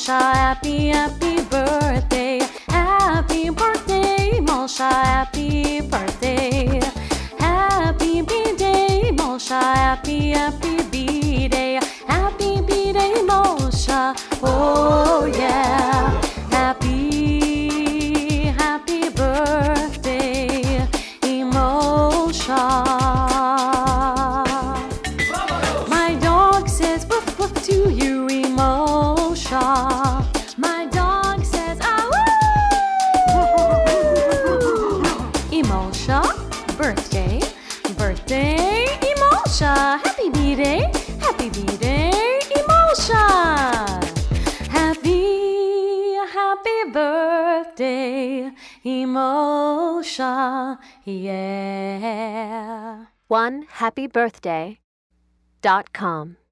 Emosha. Happy, happy birthday. Happy birthday, Emosha. Happy birthday. Happy B-Day, Emosha. Happy, happy B-Day. Happy B-Day, Emosha. Oh yeah. Happy, happy birthday, Emosha. My dog says woof woof to you, Emosha. My dog says ah woo. Emosha, birthday, birthday, Emosha. Happy B-Day, happy B-Day, Emosha. Happy birthday, Emosha, yeah. OneHappyBirthday.com